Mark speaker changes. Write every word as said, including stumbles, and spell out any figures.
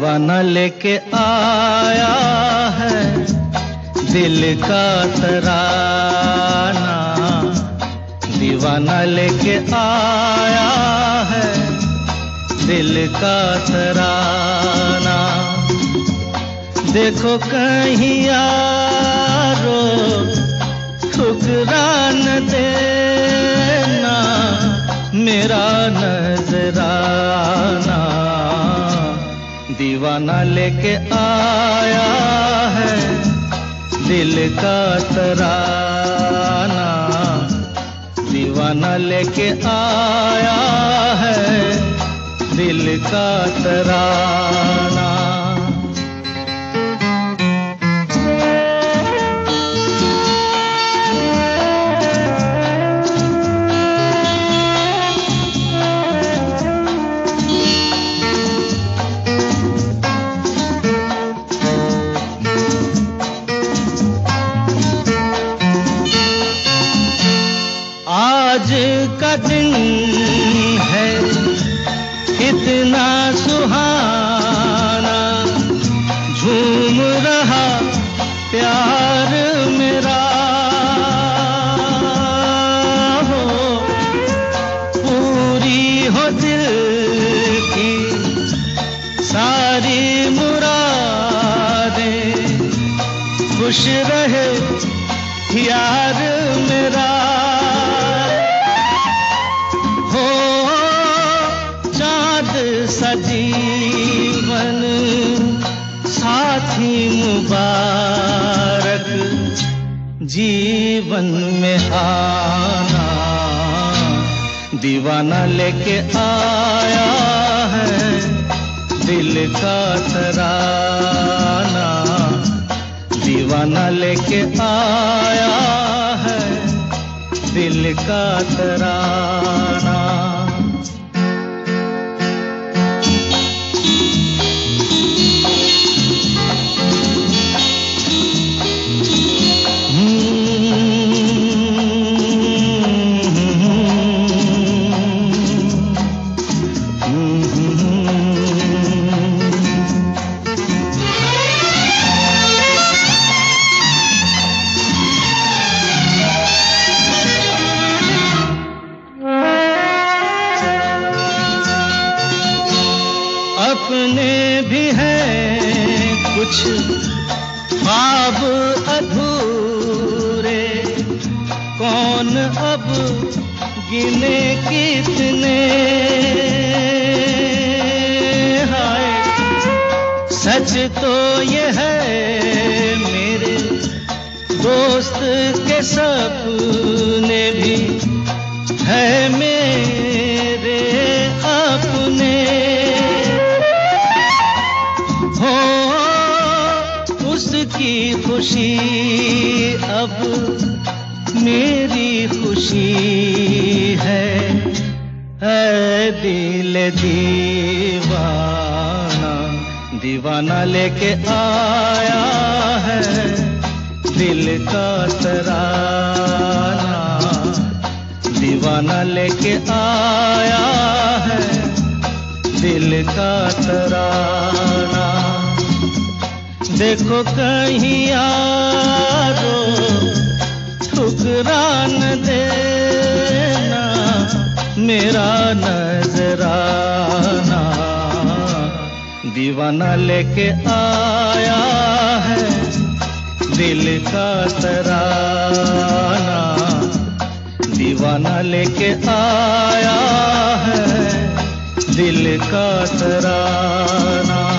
Speaker 1: दीवाना लेके आया है दिल का तराना, दीवाना लेके आया है दिल का तराना। देखो कहीं यारो ठुकरा न देना मेरा नजराना, दीवाना लेके आया है दिल का तराना, दीवाना लेके आया है दिल का तराना। आज का दिन है कितना सुहाना, झूम रहा प्यार मेरा हो, पूरी हो दिल की सारी मुरादें, खुश रहे यार मेरा। सजीवन साथी मुबारक जीवन में आना, दीवाना लेके आया है दिल का तराना, दीवाना लेके आया है दिल का तराना। अपने भी हैं कुछ ख्वाब अधूरे, कौन अब गिने कितने, हाय सच तो ये है मेरे दोस्त के सपने भी है मेरे अपने, उसकी खुशी अब मेरी खुशी है, ऐ दिल दीवाना, दीवाना लेके आया है दिल का तराना, दीवाना लेके आया है दिल का तराना। देखो कहीं यारो ठुकरा न देना मेरा नजराना, दीवाना लेके आया है दिल का तराना, दीवाना लेके आया है दिल का तराना।